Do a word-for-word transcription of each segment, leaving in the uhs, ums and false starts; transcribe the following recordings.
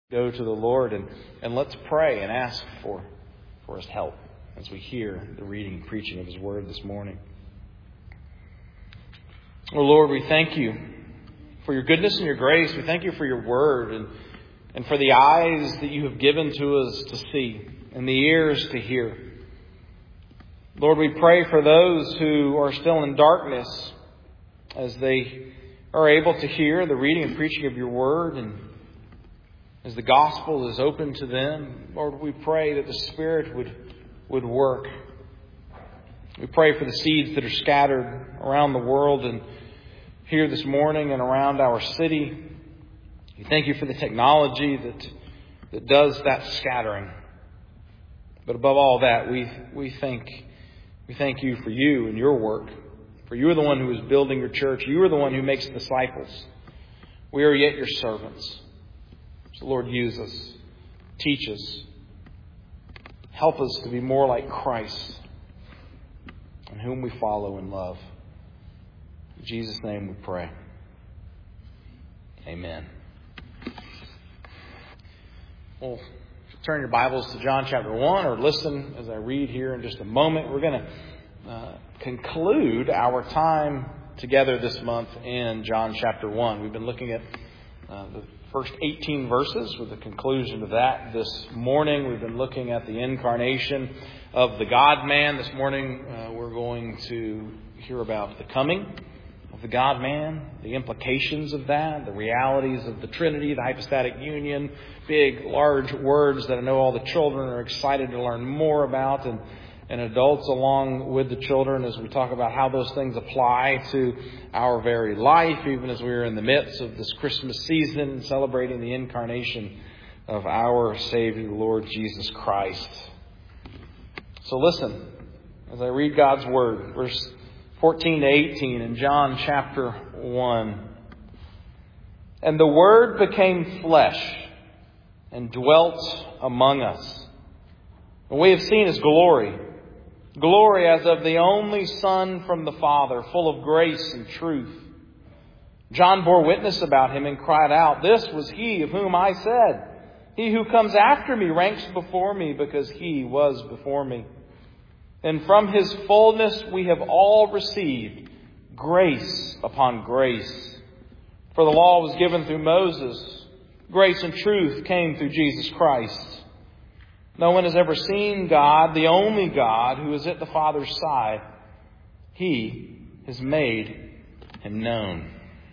Go to the Lord and, and let's pray and ask for, for His help as we hear the reading and preaching of His Word this morning. Oh Lord, we thank You for Your goodness and Your grace. We thank You for Your Word and, and for the eyes that You have given to us to see and the ears to hear. Lord, we pray for those who are still in darkness as they are able to hear the reading and preaching of Your Word, and as the gospel is open to them. Lord, we pray that the Spirit would, would work. We pray for the seeds that are scattered around the world and here this morning and around our city. We thank You for the technology that, that does that scattering. But above all that, we, we, thank, we thank You for You and Your work. For You are the one who is building Your church. You are the one who makes disciples. We are yet Your servants. So Lord, use us. Teach us. Help us to be more like Christ, in whom we follow and love. In Jesus' name we pray. Amen. Well, turn your Bibles to John chapter one, or listen as I read here in just a moment. We're going to uh, conclude our time together this month in John chapter one. We've been looking at uh, the first eighteen verses with the conclusion of that. This morning we've been looking at the incarnation of the God-man. This morning uh, we're going to hear about the coming of the God-man, the implications of that, the realities of the Trinity, the hypostatic union, big, large words that I know all the children are excited to learn more about, and and adults along with the children as we talk about how those things apply to our very life, even as we're in the midst of this Christmas season, celebrating the incarnation of our Savior, Lord Jesus Christ. So listen as I read God's Word, verse fourteen to eighteen in John chapter one. And the Word became flesh and dwelt among us. And we have seen His glory. Glory as of the only Son from the Father, full of grace and truth. John bore witness about Him and cried out, "This was He of whom I said, He who comes after me ranks before me, because He was before me." And from His fullness we have all received grace upon grace. For the law was given through Moses. Grace and truth came through Jesus Christ. No one has ever seen God, the only God who is at the Father's side. He has made Him known.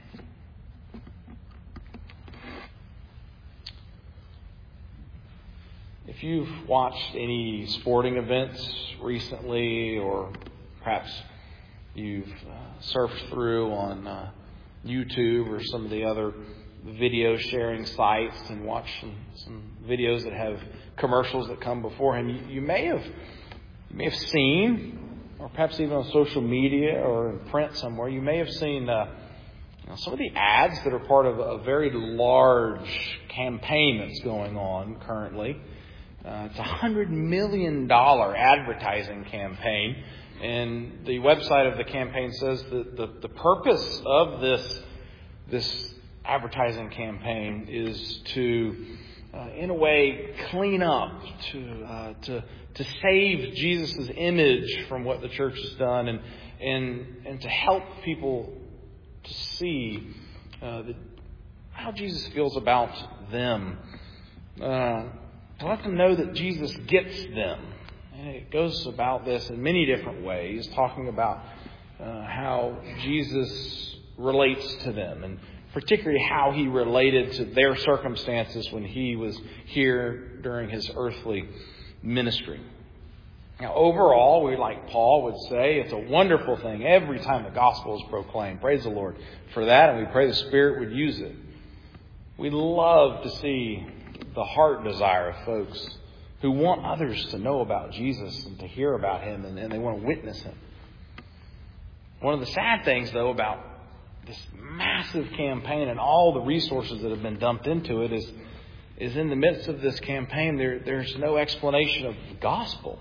If you've watched any sporting events recently, or perhaps you've uh, surfed through on uh, YouTube or some of the other video sharing sites and watch some, some videos that have commercials that come beforehand, you, you may have you may have seen, or perhaps even on social media or in print somewhere, you may have seen uh, you know, some of the ads that are part of a very large campaign that's going on currently. Uh, it's a hundred million dollar advertising campaign, and the website of the campaign says that the, the purpose of this this advertising campaign is to, uh, in a way, clean up, to uh, to to save Jesus' image from what the church has done, and and and to help people to see uh, the, how Jesus feels about them, uh, to let them know that Jesus gets them. And it goes about this in many different ways, talking about uh, how Jesus relates to them, and particularly how He related to their circumstances when He was here during His earthly ministry. Now, overall, we, like Paul would say, it's a wonderful thing every time the gospel is proclaimed. Praise the Lord for that, and we pray the Spirit would use it. We love to see the heart desire of folks who want others to know about Jesus and to hear about Him, and, and they want to witness Him. One of the sad things, though, about this massive campaign and all the resources that have been dumped into it is, is in the midst of this campaign, there, there's no explanation of the gospel.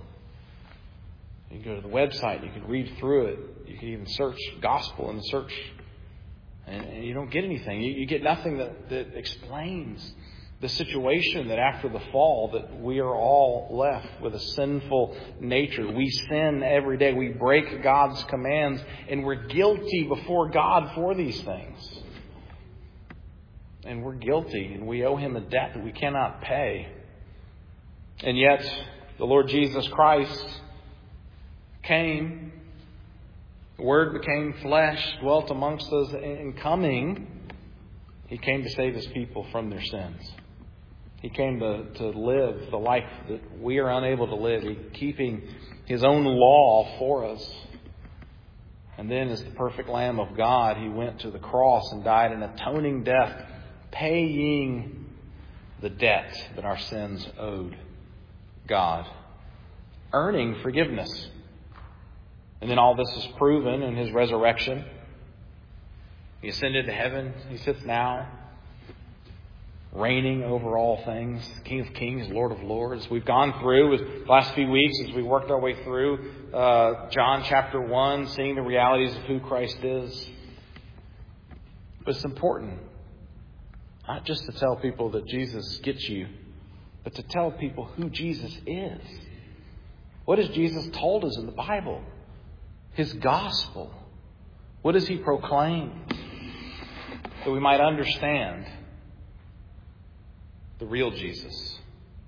You can go to the website, you can read through it, you can even search gospel in the search, and, and you don't get anything. You, you get nothing that, that explains The situation that after the fall that we are all left with a sinful nature. We sin every day. We break God's commands, and we're guilty before God for these things. And we're guilty, and we owe Him a debt that we cannot pay. And yet, the Lord Jesus Christ came, the Word became flesh, dwelt amongst us, and coming, He came to save His people from their sins. He came to, to live the life that we are unable to live, keeping His own law for us. And then as the perfect Lamb of God, He went to the cross and died an atoning death, paying the debt that our sins owed God, earning forgiveness. And then all this is proven in His resurrection. He ascended to heaven. He sits now, reigning over all things, King of kings, Lord of lords. We've gone through the last few weeks as we worked our way through uh, John chapter one, seeing the realities of who Christ is. But it's important not just to tell people that Jesus gets you, but to tell people who Jesus is. What has Jesus told us in the Bible? His gospel. What does He proclaim? That we might understand the real Jesus.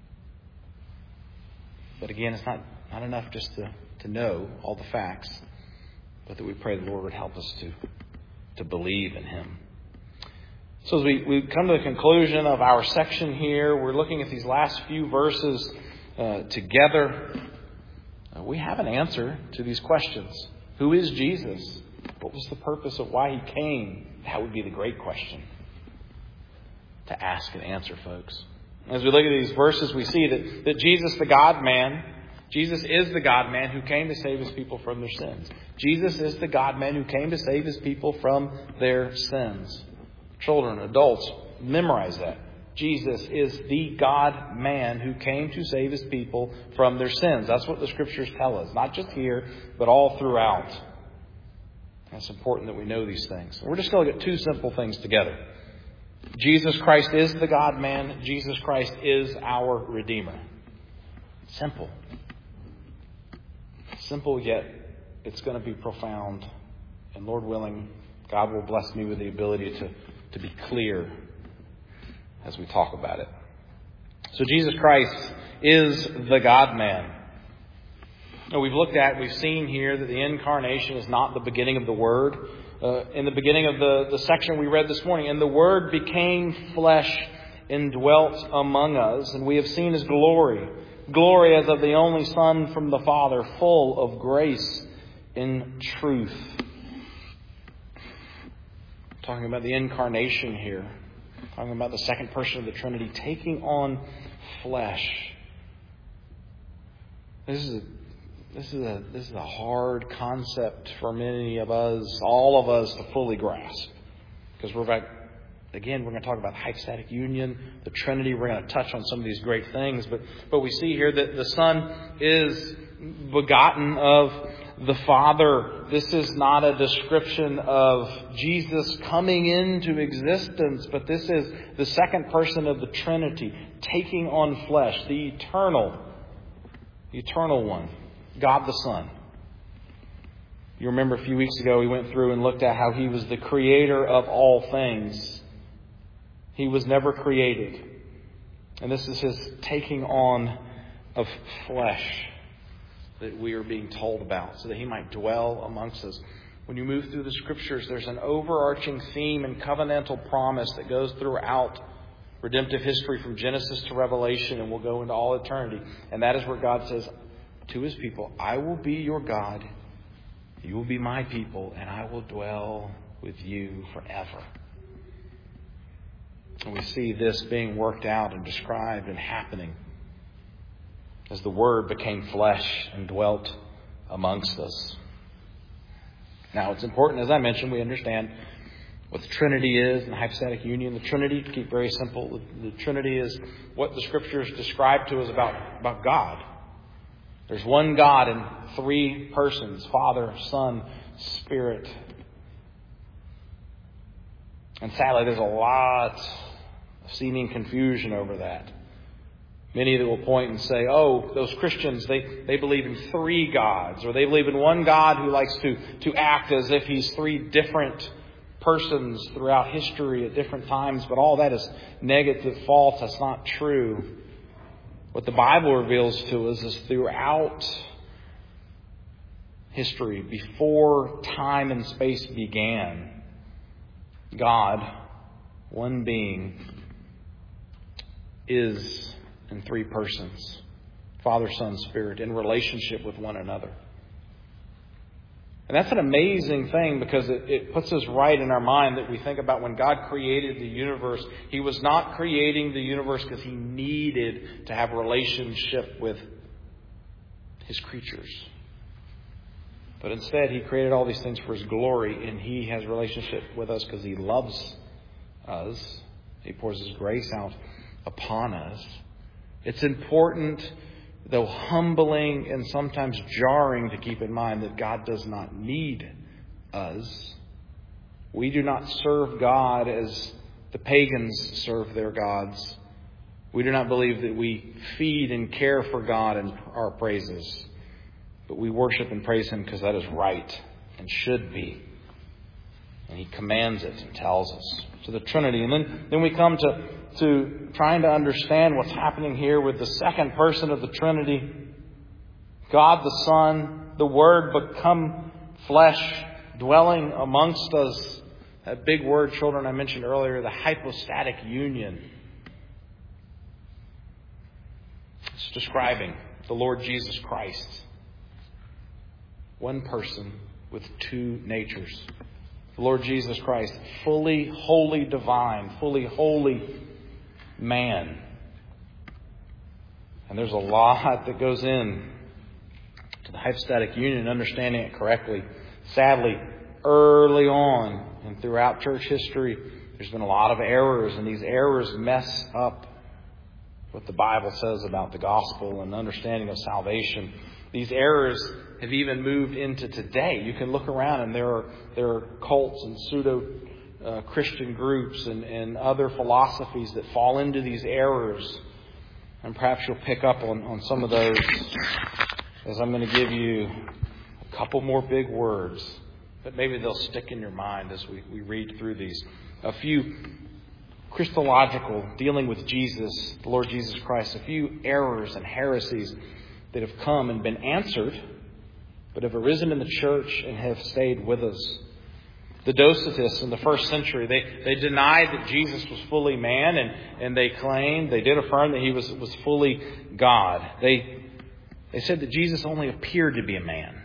But again, it's not, not enough just to, to know all the facts, but that we pray the Lord would help us to, to believe in Him. So as we, we come to the conclusion of our section here, we're looking at these last few verses uh, together. Uh, we have an answer to these questions. Who is Jesus? What was the purpose of why He came? That would be the great question to ask and answer, folks. As we look at these verses, we see that, that Jesus, the God-man, Jesus is the God-man who came to save His people from their sins. Jesus is the God-man who came to save His people from their sins. Children, adults, memorize that. Jesus is the God-man who came to save His people from their sins. That's what the Scriptures tell us. Not just here, but all throughout. It's important that we know these things. We're just going to look at two simple things together. Jesus Christ is the God-man. Jesus Christ is our Redeemer. Simple. Simple, yet it's going to be profound. And Lord willing, God will bless me with the ability to, to be clear as we talk about it. So Jesus Christ is the God-man. Now, we've looked at, we've seen here that the incarnation is not the beginning of the Word. Uh, in the beginning of the, the section we read this morning, and the Word became flesh and dwelt among us, and we have seen His glory. Glory as of the only Son from the Father, full of grace and truth. Talking about the incarnation here. Talking about the second person of the Trinity taking on flesh. This is a This is a this is a hard concept for many of us, all of us, to fully grasp. Because we're about, again, we're going to talk about hypostatic union, the Trinity. We're going to touch on some of these great things. But, but we see here that the Son is begotten of the Father. This is not a description of Jesus coming into existence, but this is the second person of the Trinity taking on flesh, the eternal, the eternal one. God the Son. You remember a few weeks ago we went through and looked at how He was the creator of all things. He was never created. And this is His taking on of flesh that we are being told about so that He might dwell amongst us. When you move through the Scriptures, there's an overarching theme and covenantal promise that goes throughout redemptive history from Genesis to Revelation, and will go into all eternity. And that is where God says to His people, I will be your God, you will be my people, and I will dwell with you forever. And we see this being worked out and described and happening as the Word became flesh and dwelt amongst us. Now, it's important, as I mentioned, we understand what the Trinity is and the hypostatic union. The Trinity, to keep very simple, the Trinity is what the Scriptures describe to us about, about God. There's one God in three persons, Father, Son, Spirit. And sadly, there's a lot seeming confusion over that. Many that will point and say, oh, those Christians, they, they believe in three gods, or they believe in one God who likes to, to act as if He's three different persons throughout history at different times. But all that is negative, false. That's not true. What the Bible reveals to us is throughout history, before time and space began, God, one being, is in three persons, Father, Son, Spirit, in relationship with one another. And that's an amazing thing, because it, it puts us right in our mind that we think about when God created the universe. He was not creating the universe because He needed to have a relationship with His creatures. But instead, He created all these things for His glory, and He has a relationship with us because He loves us. He pours His grace out upon us. It's important, though humbling and sometimes jarring, to keep in mind that God does not need us. We do not serve God as the pagans serve their gods. We do not believe that we feed and care for God in our praises. But we worship and praise Him because that is right and should be. And He commands it and tells us. So the Trinity. And then, then we come to, to trying to understand what's happening here with the second person of the Trinity. God the Son, the Word become flesh, dwelling amongst us. That big word, children, I mentioned earlier, the hypostatic union. It's describing the Lord Jesus Christ. One person with two natures. The Lord Jesus Christ, fully holy divine, fully holy man. And there's a lot that goes in to the hypostatic union, understanding it correctly. Sadly, early on and throughout church history, there's been a lot of errors, and these errors mess up what the Bible says about the gospel and understanding of salvation. These errors have even moved into today. You can look around and there are there are cults and pseudo uh, Christian groups and, and other philosophies that fall into these errors. And perhaps you'll pick up on, on some of those as I'm going to give you a couple more big words. But maybe they'll stick in your mind as we, we read through these. A few Christological, dealing with Jesus, the Lord Jesus Christ, a few errors and heresies that have come and been answered, but have arisen in the church and have stayed with us. The Docetists in the first century, they, they denied that Jesus was fully man, and, and they claimed, they did affirm that He was, was fully God. They, they said that Jesus only appeared to be a man.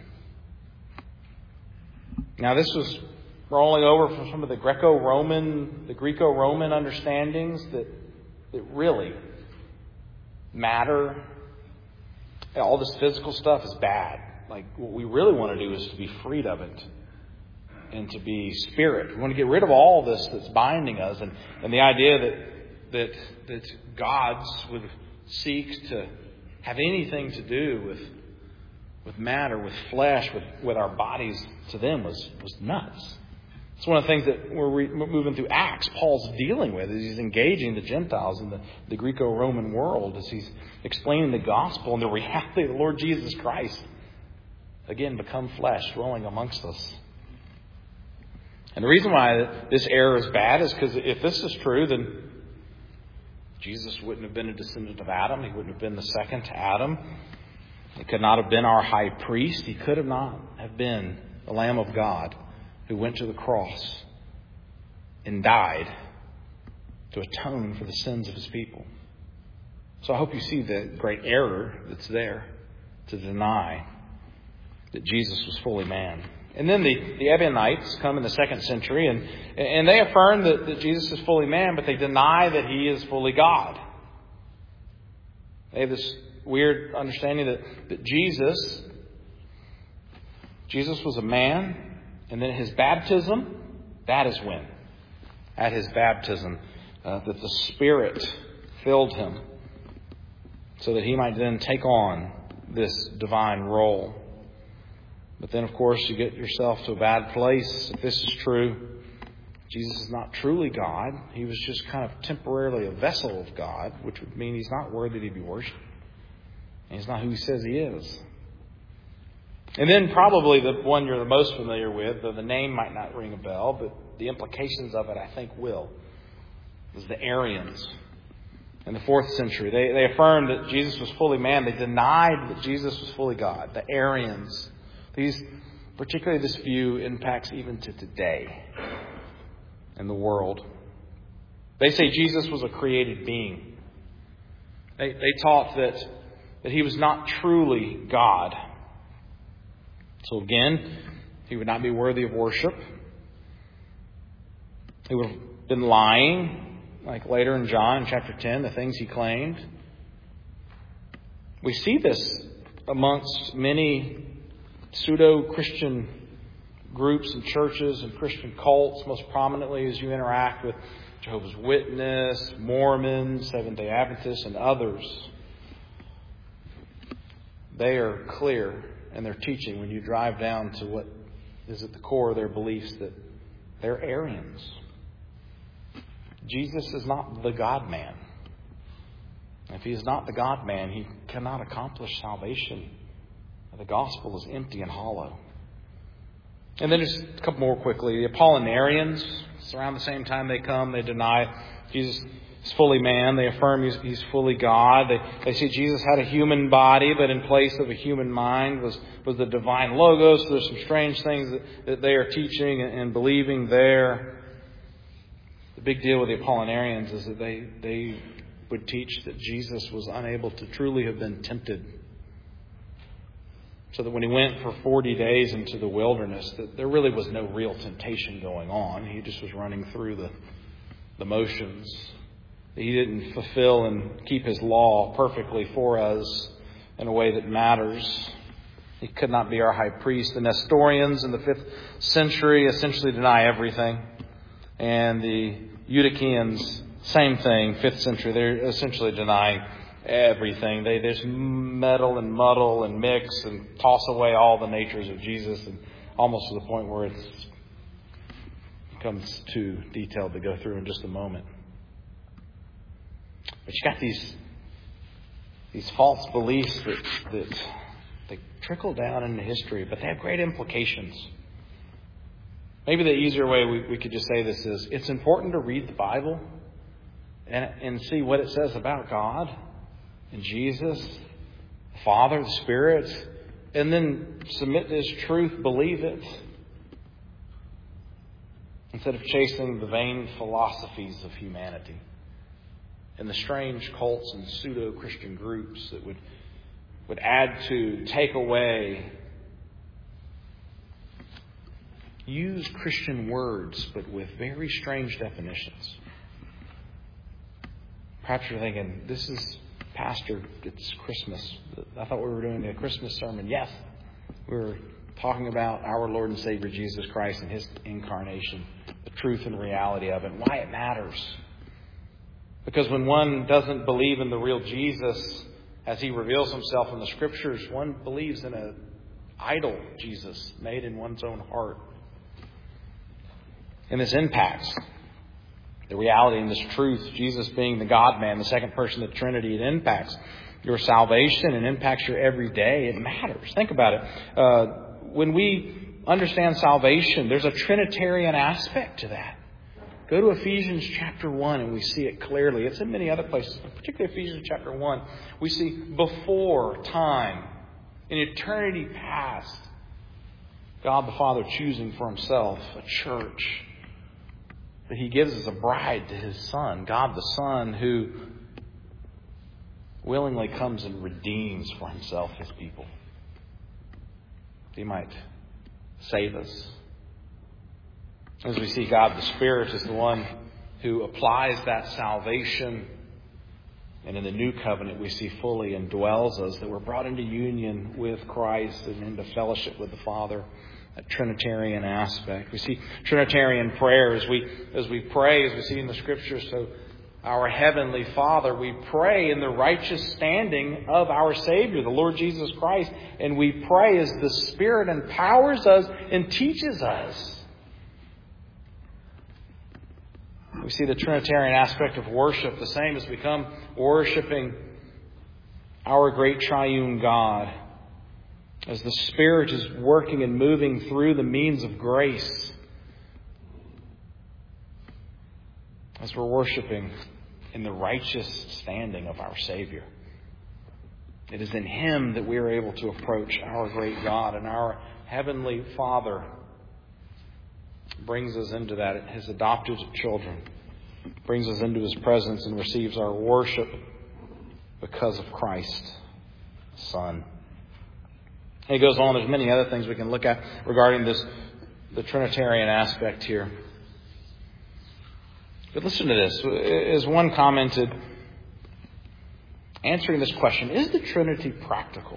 Now this was rolling over from some of the Greco-Roman, the Greco-Roman understandings that, that really matter. All this physical stuff is bad. Like, what we really want to do is to be freed of it and to be spirit. We want to get rid of all this that's binding us, and, and the idea that that that gods would seek to have anything to do with with matter, with flesh, with, with our bodies, to them was, was nuts. It's one of the things that we're re- moving through Acts, Paul's dealing with, as he's engaging the Gentiles in the, the Greco-Roman world, as he's explaining the gospel and the reality of the Lord Jesus Christ. Again, become flesh, dwelling amongst us. And the reason why this error is bad is because if this is true, then Jesus wouldn't have been a descendant of Adam. He wouldn't have been the second Adam. He could not have been our high priest. He could have not have been the Lamb of God who went to the cross and died to atone for the sins of His people. So I hope you see the great error that's there to deny that Jesus was fully man. And then the, the Ebionites come in the second century, and, and they affirm that, that Jesus is fully man, but they deny that He is fully God. They have this weird understanding that, that Jesus, Jesus was a man, and then His baptism, that is when, at His baptism, uh, that the Spirit filled Him so that He might then take on this divine role. But then, of course, you get yourself to a bad place. If this is true, Jesus is not truly God. He was just kind of temporarily a vessel of God, which would mean he's not worthy to be worshipped. And he's not who he says he is. And then probably the one you're the most familiar with, though the name might not ring a bell, but the implications of it I think will, is the Arians. In the fourth century, they, they affirmed that Jesus was fully man. They denied that Jesus was fully God. The Arians. These, particularly this view, impacts even to today in the world. They say Jesus was a created being. They, they taught that, that he was not truly God. So again, he would not be worthy of worship. He would have been lying. Like later in John chapter ten, the things he claimed. We see this amongst many pseudo-Christian groups and churches and Christian cults, most prominently as you interact with Jehovah's Witness, Mormons, Seventh-day Adventists, and others. They are clear in their teaching when you drive down to what is at the core of their beliefs, that they're Arians. Jesus is not the God-man. If he is not the God-man, he cannot accomplish salvation. The gospel is empty and hollow. And then just a couple more quickly. The Apollinarians, it's around the same time they come, they deny Jesus is fully man. They affirm he's, he's fully God. They, they say Jesus had a human body, but in place of a human mind was, was the divine Logos. So there's some strange things that, that they are teaching and, and believing there. The big deal with the Apollinarians is that they, they would teach that Jesus was unable to truly have been tempted. So that when he went for forty days into the wilderness, that there really was no real temptation going on. He just was running through the, the motions. He didn't fulfill and keep his law perfectly for us in a way that matters. He could not be our high priest. The Nestorians in the fifth century essentially deny everything. And the Eutychians, same thing, fifth century. They're essentially denying everything. They just meddle and muddle and mix and toss away all the natures of Jesus, and almost to the point where it becomes too detailed to go through in just a moment. But you got these these false beliefs that, that they trickle down into history, but they have great implications. Maybe the easier way we, we could just say this is, it's important to read the Bible and, and see what it says about God and Jesus, the Father, the Spirit, and then submit to His truth, believe it, instead of chasing the vain philosophies of humanity and the strange cults and pseudo-Christian groups that would, would add to, take away, use Christian words, but with very strange definitions. Perhaps you're thinking, this is, Pastor, it's Christmas. I thought we were doing a Christmas sermon. Yes, we were talking about our Lord and Savior Jesus Christ and His incarnation, the truth and reality of it, and why it matters. Because when one doesn't believe in the real Jesus as He reveals Himself in the Scriptures, one believes in an idol Jesus made in one's own heart. And this impacts the reality and this truth, Jesus being the God-man, the second person of the Trinity. It impacts your salvation and impacts your everyday. It matters. Think about it. Uh, when we understand salvation, there's a Trinitarian aspect to that. Go to Ephesians chapter one and we see it clearly. It's in many other places, but particularly Ephesians chapter one. We see before time, in eternity past, God the Father choosing for Himself a church that He gives as a bride to His Son. God the Son who willingly comes and redeems for Himself His people. He might save us. As we see, God the Spirit is the one who applies that salvation. And in the new covenant, we see fully indwells us, that we're brought into union with Christ and into fellowship with the Father. A Trinitarian aspect. We see Trinitarian prayer as we as we pray, as we see in the Scriptures. So, our Heavenly Father, we pray in the righteous standing of our Savior, the Lord Jesus Christ, and we pray as the Spirit empowers us and teaches us. We see the Trinitarian aspect of worship the same as we come worshiping our great triune God, as the Spirit is working and moving through the means of grace, as we're worshiping in the righteous standing of our Savior. It is in Him that we are able to approach our great God, and our Heavenly Father brings us into that. His adopted children brings us into His presence and receives our worship because of Christ's Son. And he goes on. There's many other things we can look at regarding this, the Trinitarian aspect here. But listen to this. As one commented, answering this question, is the Trinity practical?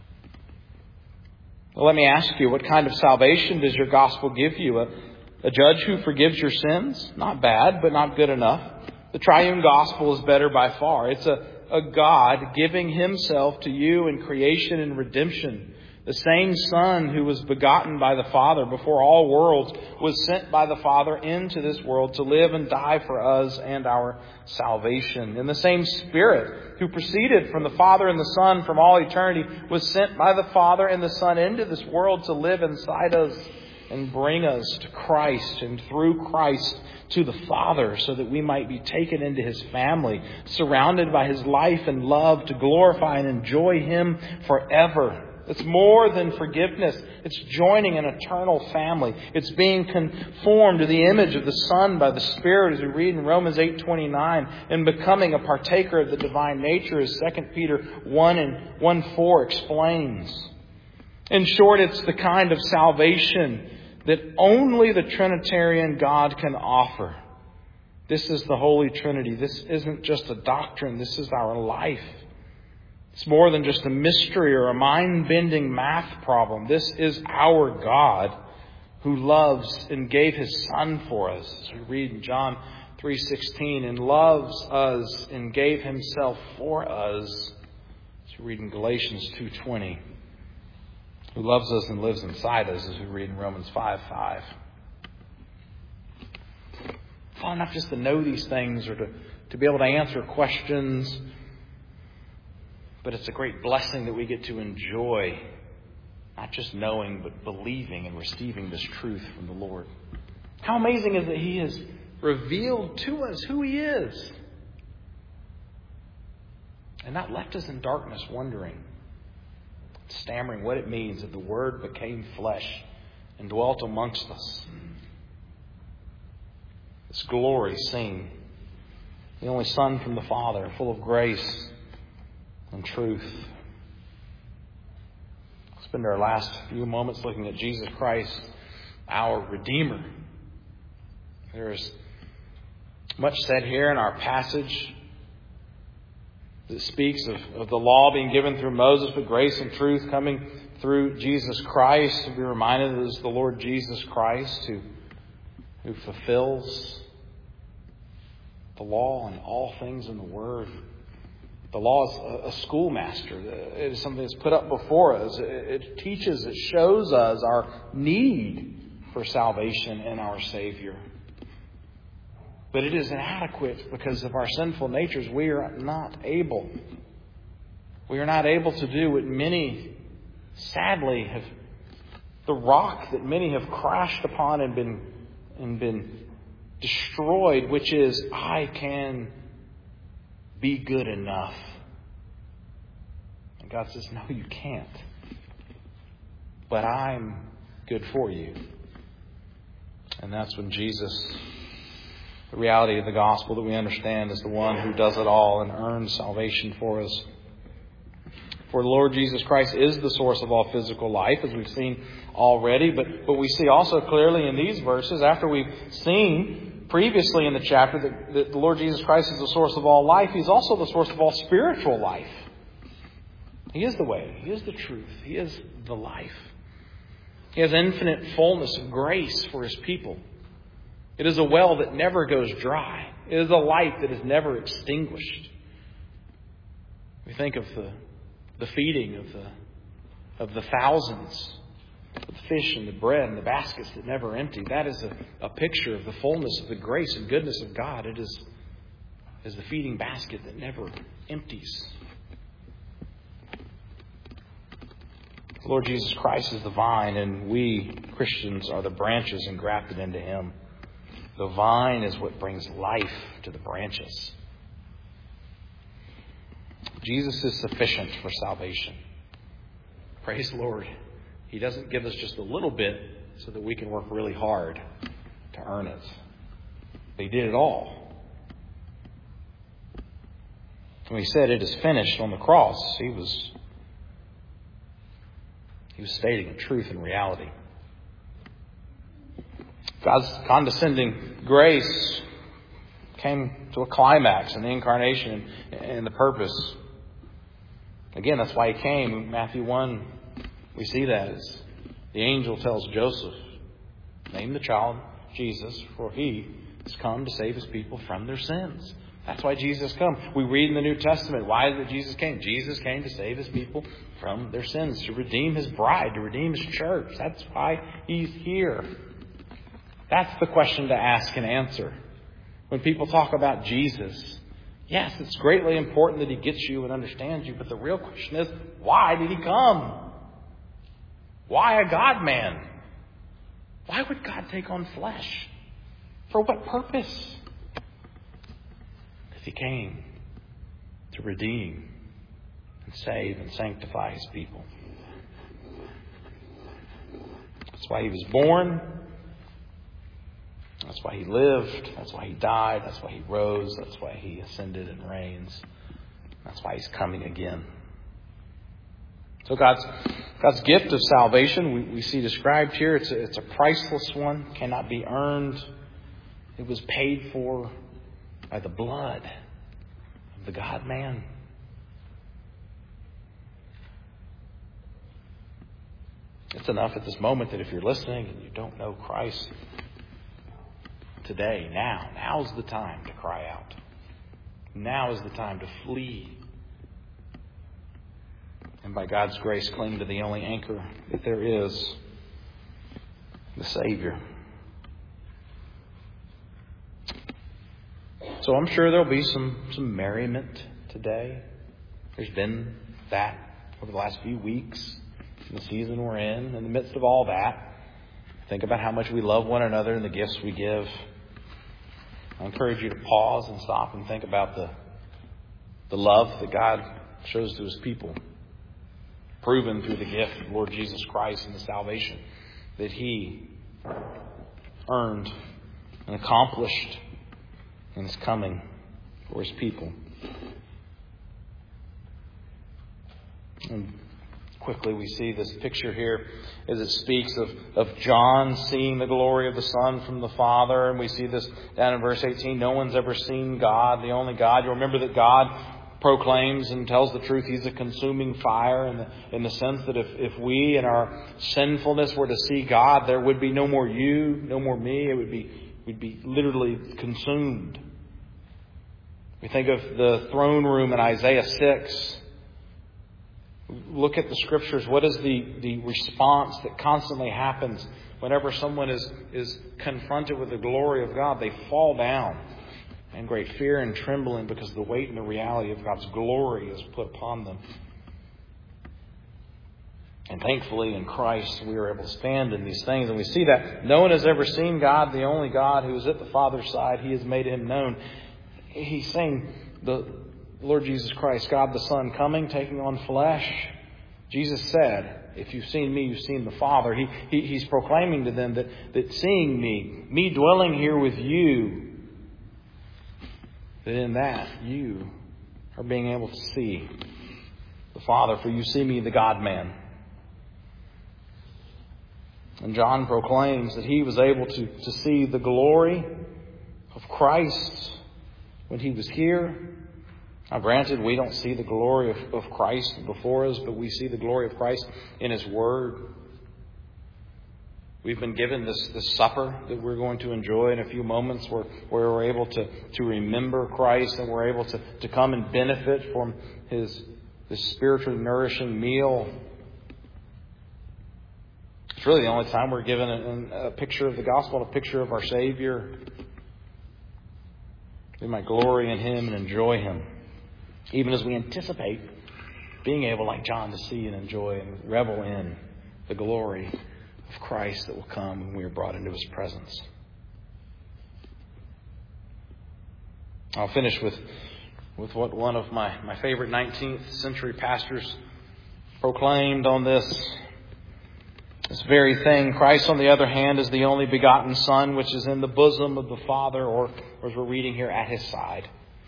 Well, let me ask you, what kind of salvation does your gospel give you? A, a judge who forgives your sins? Not bad, but not good enough. The triune gospel is better by far. It's a, a God giving Himself to you in creation and redemption. The same Son who was begotten by the Father before all worlds was sent by the Father into this world to live and die for us and our salvation. And the same Spirit who proceeded from the Father and the Son from all eternity was sent by the Father and the Son into this world to live inside us and bring us to Christ, and through Christ to the Father, so that we might be taken into His family, surrounded by His life and love, to glorify and enjoy Him forever. It's more than forgiveness. It's joining an eternal family. It's being conformed to the image of the Son by the Spirit, as we read in Romans eight twenty-nine, and becoming a partaker of the divine nature, as Second Peter one and one four explains. In short, it's the kind of salvation that only the Trinitarian God can offer. This is the Holy Trinity. This isn't just a doctrine. This is our life. It's more than just a mystery or a mind-bending math problem. This is our God who loves and gave His Son for us. As we read in John three sixteen, and loves us and gave Himself for us. As we read in Galatians two twenty, who loves us and lives inside us, as we read in Romans five five. It's not enough just to know these things or to, to be able to answer questions. But it's a great blessing that we get to enjoy, not just knowing, but believing and receiving this truth from the Lord. How amazing is it He has revealed to us who He is, and not left us in darkness wondering, stammering what it means that the Word became flesh and dwelt amongst us. This glory seen, the only Son from the Father, full of grace and truth. We'll spend our last few moments looking at Jesus Christ, our Redeemer. There is much said here in our passage that speaks of, of the law being given through Moses, but grace and truth coming through Jesus Christ. To be reminded that it is the Lord Jesus Christ who, who fulfills the law and all things in the Word. The law is a schoolmaster. It is something that's put up before us. It teaches, it shows us our need for salvation in our Savior. But it is inadequate because of our sinful natures. We are not able. We are not able to do what many, sadly, have, the rock that many have crashed upon and been, and been destroyed, which is, I can be good enough. And God says, no, you can't. But I'm good for you. And that's when Jesus, the reality of the gospel that we understand, is the one who does it all and earns salvation for us. For the Lord Jesus Christ is the source of all physical life, as we've seen already. But, but we see also clearly in these verses, after we've seen previously in the chapter that, that the Lord Jesus Christ is the source of all life, He's also the source of all spiritual life. He is the way. He is the truth. He is the life. He has infinite fullness of grace for His people. It is a well that never goes dry. It is a light that is never extinguished. We think of the, the feeding of the, of the thousands the fish and the bread and the baskets that never empty. That is a, a picture of the fullness of the grace and goodness of God. It is, is the feeding basket that never empties. The Lord Jesus Christ is the vine, and we Christians are the branches engrafted into Him. The vine is what brings life to the branches. Jesus is sufficient for salvation. Praise the Lord. He doesn't give us just a little bit so that we can work really hard to earn it. He did it all. When He said it is finished on the cross, He was, he was stating a truth and reality. God's condescending grace came to a climax in the incarnation and the purpose. Again, that's why He came. In Matthew one, we see that as the angel tells Joseph, name the child Jesus, for He has come to save His people from their sins. That's why Jesus came. We read in the New Testament, why did Jesus came? Jesus came to save His people from their sins, to redeem His bride, to redeem His church. That's why He's here. That's the question to ask and answer. When people talk about Jesus, yes, it's greatly important that He gets you and understands you, but the real question is, why did He come? Why a God-man? Why would God take on flesh? For what purpose? If He came to redeem and save and sanctify His people. That's why He was born. That's why He lived. That's why He died. That's why He rose. That's why He ascended and reigns. That's why He's coming again. So God's God's gift of salvation, we, we see described here. It's a, it's a priceless one, cannot be earned. It was paid for by the blood of the God-man. It's enough at this moment that if you're listening and you don't know Christ today, now, now's the time to cry out. Now is the time to flee. And by God's grace, cling to the only anchor that there is, the Savior. So I'm sure there'll be some, some merriment today. There's been that over the last few weeks, in the season we're in. In the midst of all that, think about how much we love one another and the gifts we give. I encourage you to pause and stop and think about the, the love that God shows to His people, proven through the gift of Lord Jesus Christ and the salvation that He earned and accomplished in His coming for His people. And quickly we see this picture here as it speaks of, of John seeing the glory of the Son from the Father. And we see this down in verse eighteen. No one's ever seen God, the only God. You remember that God proclaims and tells the truth. He's a consuming fire in the, in the sense that if, if we in our sinfulness were to see God, there would be no more you, no more me. It would be, we'd be literally consumed. We think of the throne room in Isaiah six. Look at the Scriptures. What is the, the response that constantly happens whenever someone is, is confronted with the glory of God? They fall down in great fear and trembling because the weight and the reality of God's glory is put upon them. And thankfully in Christ we are able to stand in these things. And we see that no one has ever seen God, the only God who is at the Father's side. He has made Him known. He's saying the Lord Jesus Christ, God the Son, coming, taking on flesh. Jesus said, if you've seen me, you've seen the Father. He, he He's proclaiming to them that, that seeing me, me dwelling here with you, that in that you are being able to see the Father, for you see me, the God-man. And John proclaims that he was able to, to see the glory of Christ when He was here. Now granted, we don't see the glory of, of Christ before us, but we see the glory of Christ in His Word. We've been given this, this supper that we're going to enjoy in a few moments where, where we're able to, to remember Christ and we're able to, to come and benefit from His, His spiritually nourishing meal. It's really the only time we're given a, a picture of the gospel, a picture of our Savior. We might glory in Him and enjoy Him, even as we anticipate being able, like John, to see and enjoy and revel in the glory of Christ that will come when we are brought into His presence. I'll finish with, with what one of my, my favorite nineteenth century pastors proclaimed on this. This very thing. Christ, on the other hand, is the only begotten Son, which is in the bosom of the Father, or, or as we're reading here, at His side.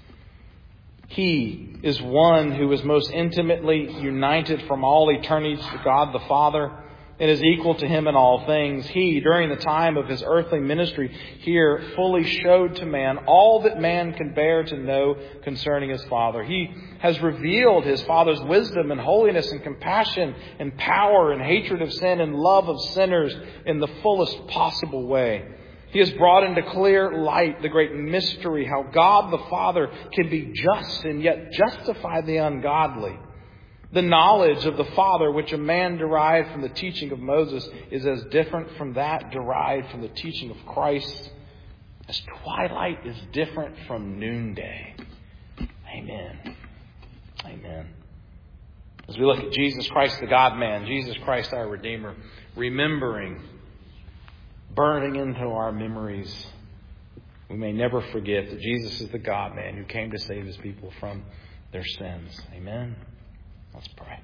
He is one who is most intimately united from all eternity to God the Father and is equal to Him in all things. He, during the time of His earthly ministry here, fully showed to man all that man can bear to know concerning His Father. He has revealed His Father's wisdom and holiness and compassion and power and hatred of sin and love of sinners in the fullest possible way. He has brought into clear light the great mystery, how God the Father can be just and yet justify the ungodly. The knowledge of the Father, which a man derived from the teaching of Moses, is as different from that derived from the teaching of Christ as twilight is different from noonday. Amen. Amen. As we look at Jesus Christ, the God-man, Jesus Christ, our Redeemer, remembering, burning into our memories, we may never forget that Jesus is the God-man who came to save His people from their sins. Amen. Let's pray.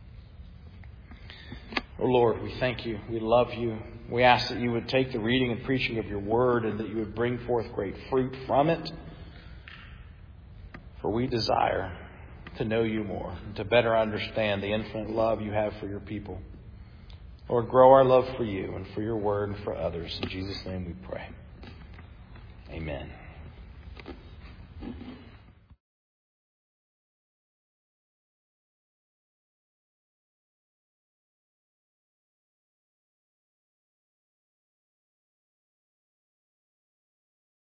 Oh Lord, we thank You. We love You. We ask that You would take the reading and preaching of Your word and that You would bring forth great fruit from it. For we desire to know You more and to better understand the infinite love You have for Your people. Lord, grow our love for You and for Your word and for others. In Jesus' name we pray. Amen.